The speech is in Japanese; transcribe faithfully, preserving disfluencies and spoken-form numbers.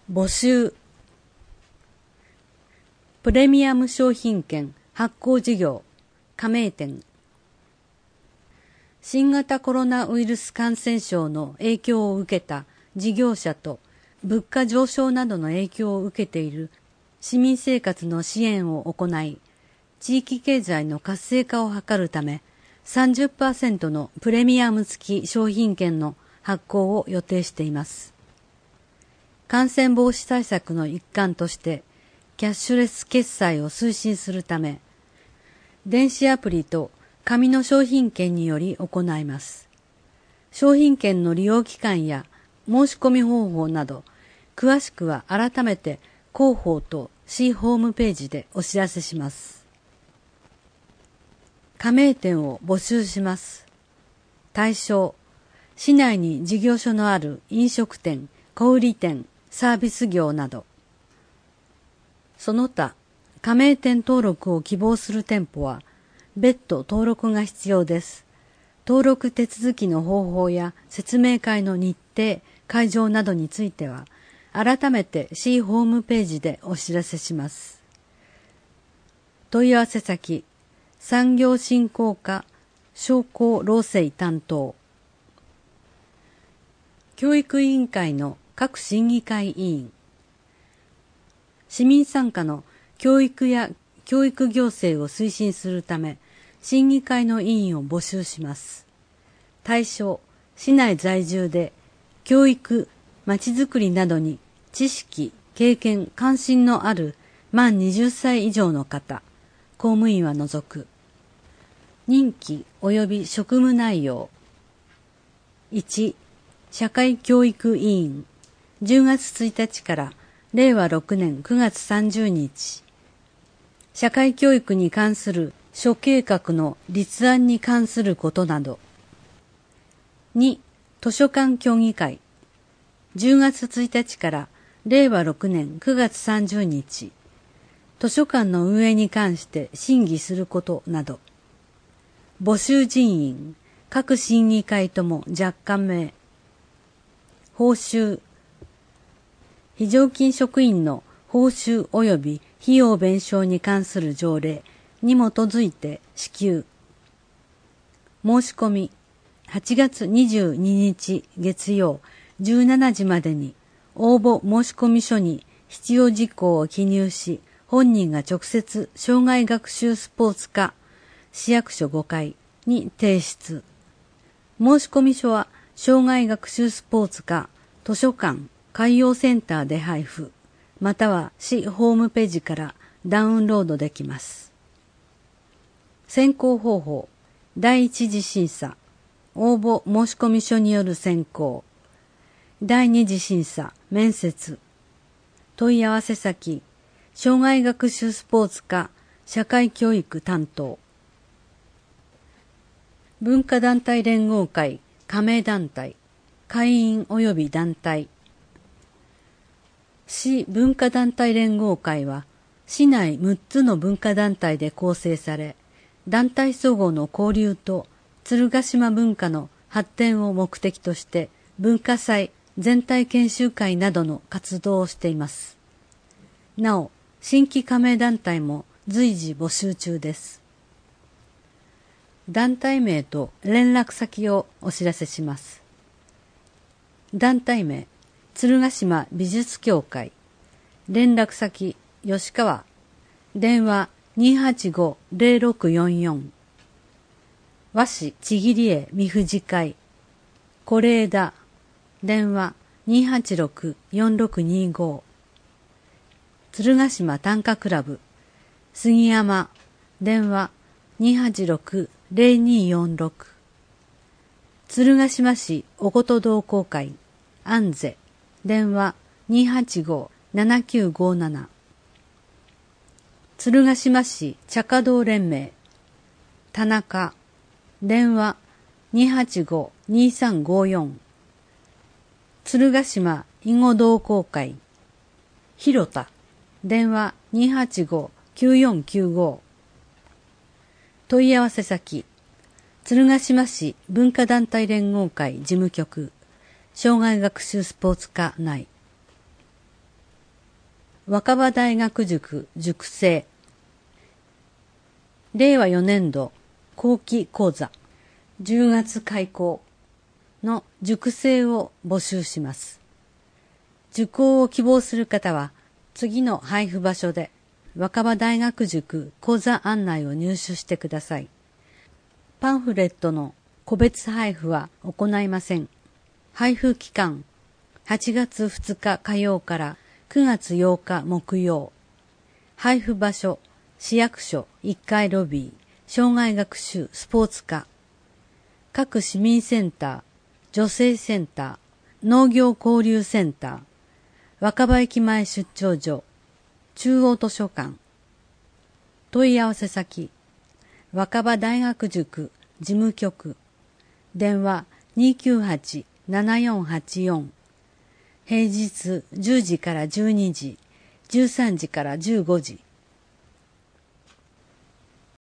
募集。プレミアム商品券発行事業加盟店。新型コロナウイルス感染症の影響を受けた事業者と物価上昇などの影響を受けている市民生活の支援を行い、地域経済の活性化を図るため さんじゅっパーセント のプレミアム付き商品券の発行を予定しています。感染防止対策の一環としてキャッシュレス決済を推進するため、電子アプリと紙の商品券により行います。商品券の利用期間や申し込み方法など、詳しくは改めて広報と市ホームページでお知らせします。加盟店を募集します。対象、市内に事業所のある飲食店、小売店、サービス業など。その他、加盟店登録を希望する店舗は、別途登録が必要です。登録手続きの方法や説明会の日程、会場などについては、改めて市ホームページでお知らせします。問い合わせ先、産業振興課商工労政担当。教育委員会の各審議会委員。市民参加の教育や教育行政を推進するため、審議会の委員を募集します。対象、市内在住で、教育、まちづくりなどに知識、経験、関心のある満にじゅっさい以上の方、公務員は除く。任期及び職務内容。いち、社会教育委員、じゅうがつついたちかられいわろくねんくがつさんじゅうにち。社会教育に関する諸計画の立案に関することなど。に、図書館協議会。じゅうがつついたちかられいわろくねんくがつさんじゅうにち。図書館の運営に関して審議することなど。募集人員、各審議会とも若干名。報酬。非常勤職員の報酬及び費用弁償に関する条例に基づいて支給。申し込み、はちがつにじゅうににち月曜じゅうしちじまでに応募申込書に必要事項を記入し、本人が直接障害学習スポーツ課市役所ごかいに提出。申込書は障害学習スポーツ課図書館海洋センターで配布、または市ホームページからダウンロードできます。選考方法、第一次審査、応募申込書による選考、第二次審査、面接、問い合わせ先、障害学習スポーツ課社会教育担当。文化団体連合会加盟団体、会員及び団体。市文化団体連合会は、市内むっつの文化団体で構成され、団体相互の交流と鶴ヶ島文化の発展を目的として、文化祭、全体研修会などの活動をしています。なお、新規加盟団体も随時募集中です。団体名と連絡先をお知らせします。団体名、鶴ヶ島美術協会。連絡先、吉川。電話、にーはちごーぜろろくよんよん。和紙ちぎり絵三藤会。是枝。電話、にーはちろくよんろくにーごー。鶴ヶ島短歌クラブ。杉山。電話、にーはちろくぜろにーよんろく。鶴ヶ島市おこと同好会。アンゼ。電話、にーはちごーななきゅうごーなな。鶴ヶ島市茶華道連盟。田中。電話、にーはちごーにーさんごーよん。鶴ヶ島囲碁同好会。広田。電話、にーはちごーきゅうよんきゅうごー。問い合わせ先、鶴ヶ島市文化団体連合会事務局、障害学習スポーツ課内。 若葉大学塾塾生れいわよねんど後期講座じゅうがつ開講の塾生を募集します。受講を希望する方は次の配布場所で若葉大学塾講座案内を入手してください。パンフレットの個別配布は行いません。配布期間はちがつふつか火曜からくがつようか木曜。配布場所市役所いっかいロビー障害学習スポーツ課各市民センター女性センター農業交流センター若葉駅前出張所中央図書館問い合わせ先若葉大学塾事務局電話 にーきゅうはち ななよんはちよん 平日じゅうじからじゅうにじじゅうさんじからじゅうごじ